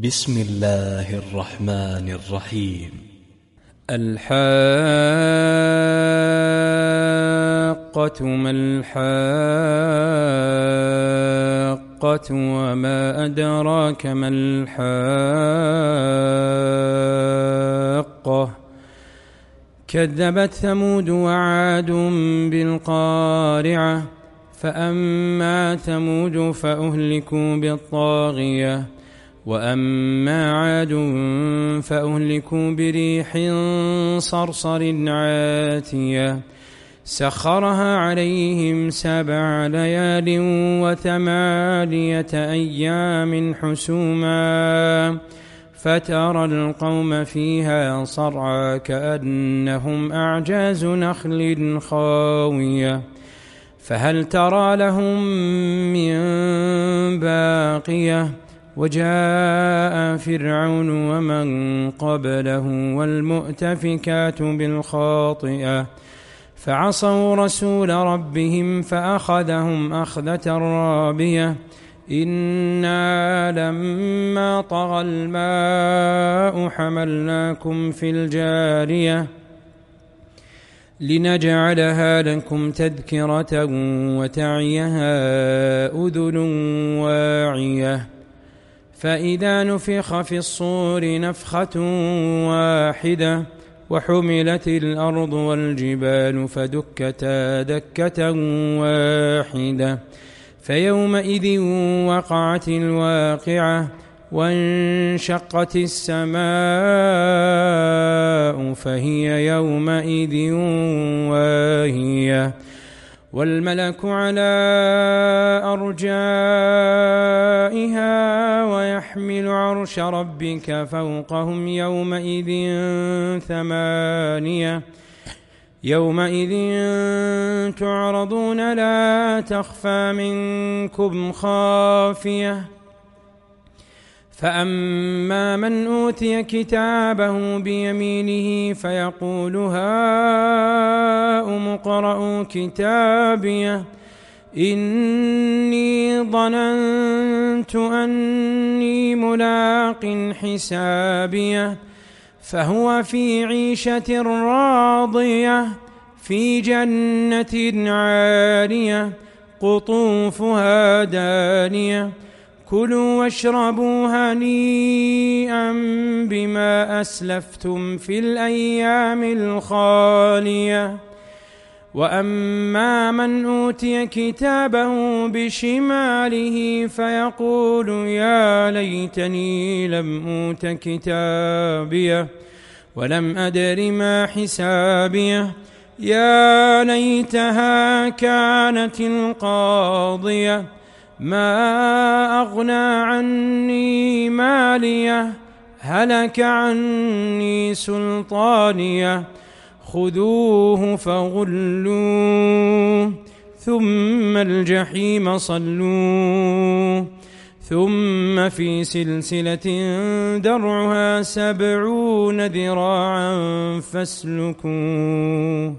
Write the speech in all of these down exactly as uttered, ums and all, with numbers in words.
بسم الله الرحمن الرحيم. الحاقة ما الحاقة وما أدراك ما الحاقة كذبت ثمود وعاد بالقارعة فأما ثمود فأهلكوا بالطاغية وأما عاد فأهلكوا بريح صرصر عاتية سخرها عليهم سبع ليال وثمانية أيام حسوما فترى القوم فيها صرعى كأنهم أعجاز نخل خاوية فهل ترى لهم من باقية وجاء فرعون ومن قبله والمؤتفكات بالخاطئة فعصوا رسول ربهم فأخذهم أخذة رابية إنا لما طغى الماء حملناكم في الجارية لنجعلها لكم تذكرة وتعيها أذن واعية فإذا نفخ في الصور نفخة واحدة وحملت الأرض والجبال فدكتا دكة واحدة فيومئذ وقعت الواقعة وانشقت السماء فهي يومئذ واهية والملك على أرجائها ويحمل عرش ربك فوقهم يومئذ ثمانية يومئذ تعرضون لا تخفى منكم خافية فأما من أوتي كتابه بيمينه فيقول هاؤم اقرءوا كتابيه إني ظننت أني ملاق حسابيه فهو في عيشة راضية في جنة عالية قطوفها دانية كلوا واشربوا هنيئا بما أسلفتم في الأيام الخالية وأما من أوتي كتابه بشماله فيقول يا ليتني لم أوت كتابيه ولم أدر ما حسابيه يا ليتها كانت القاضية ما أغنى عني ماليه هلك عني سلطانيه خذوه فغلوه ثم الجحيم صلوه ثم في سلسلة درعها سبعون ذراعا فاسلكوه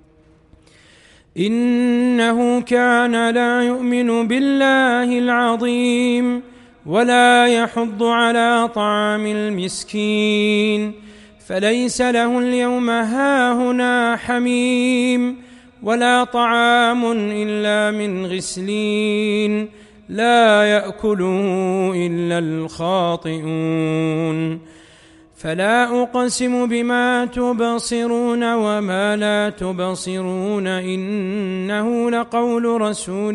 إنه كان لا يؤمن بالله العظيم ولا يحض على طعام المسكين فليس له اليوم هاهنا حميم ولا طعام إلا من غسلين لا يأكله إلا الخاطئون فلا أقسم بما تبصرون وما لا تبصرون إنه لقول رسول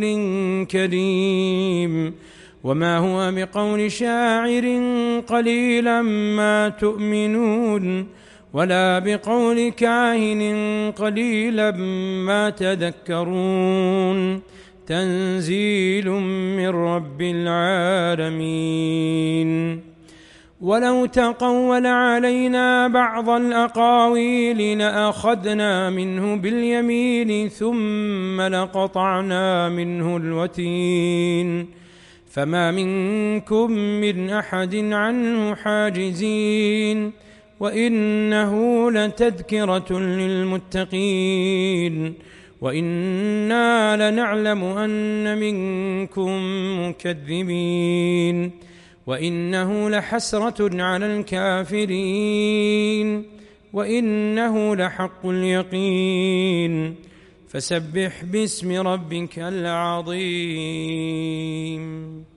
كريم وما هو بقول شاعر قليلا ما تؤمنون ولا بقول كاهن قليلا ما تذكرون تنزيل من رب العالمين ولو تقول علينا بعض الأقاويل لأخذنا منه باليمين ثم لقطعنا منه الوتين فما منكم من أحد عنه حاجزين وإنه لتذكرة للمتقين وإنا لنعلم أن منكم مكذبين وإنه لحسرة على الكافرين وإنه لحق اليقين فسبح باسم ربك العظيم.